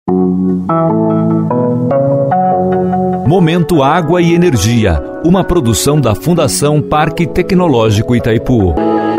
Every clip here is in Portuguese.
Momento Água e Energia, uma produção da Fundação Parque Tecnológico Itaipu.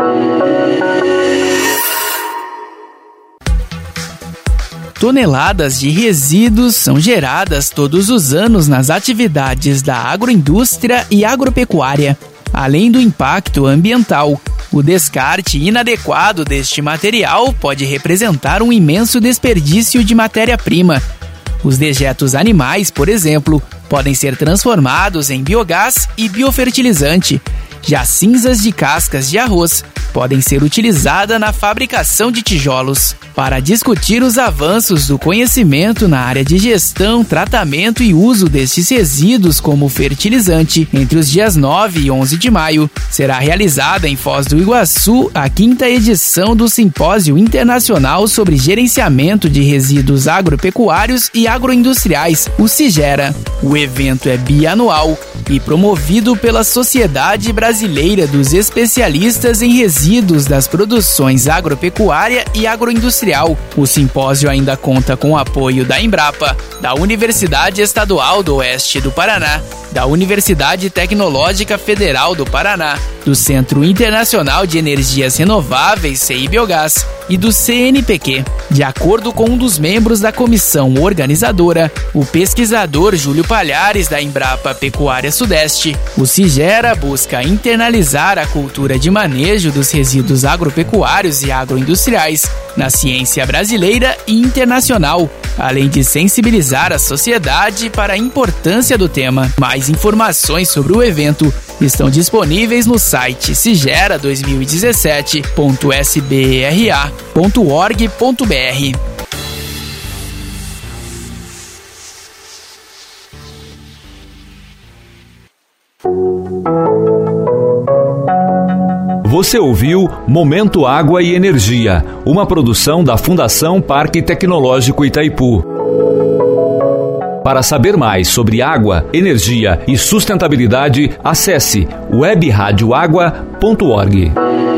Toneladas de resíduos são geradas todos os anos nas atividades da agroindústria e agropecuária. Além do impacto ambiental, o descarte inadequado deste material pode representar um imenso desperdício de matéria-prima. Os dejetos animais, por exemplo, podem ser transformados em biogás e biofertilizante. Já cinzas de cascas de arroz podem ser utilizadas na fabricação de tijolos. Para discutir os avanços do conhecimento na área de gestão, tratamento e uso destes resíduos como fertilizante, entre os dias 9 e 11 de maio, será realizada em Foz do Iguaçu a 5ª edição do Simpósio Internacional sobre Gerenciamento de Resíduos Agropecuários e Agroindustriais, o SIGERA. O evento é bianual e promovido pela Sociedade Brasileira dos Especialistas em Resíduos das Produções Agropecuária e Agroindustrial. O simpósio ainda conta com o apoio da Embrapa, da Universidade Estadual do Oeste do Paraná, da Universidade Tecnológica Federal do Paraná, do Centro Internacional de Energias Renováveis, CIBiogás, e do CNPq. De acordo com um dos membros da comissão organizadora, o pesquisador Júlio Palhares, da Embrapa Pecuária Sudeste, o SIGERA busca internalizar a cultura de manejo dos resíduos agropecuários e agroindustriais na ciência brasileira e internacional, além de sensibilizar a sociedade para a importância do tema. Mais informações sobre o evento estão disponíveis no site sigera2017.sbra.org.br. Você ouviu Momento Água e Energia, uma produção da Fundação Parque Tecnológico Itaipu. Para saber mais sobre água, energia e sustentabilidade, acesse webradioagua.org.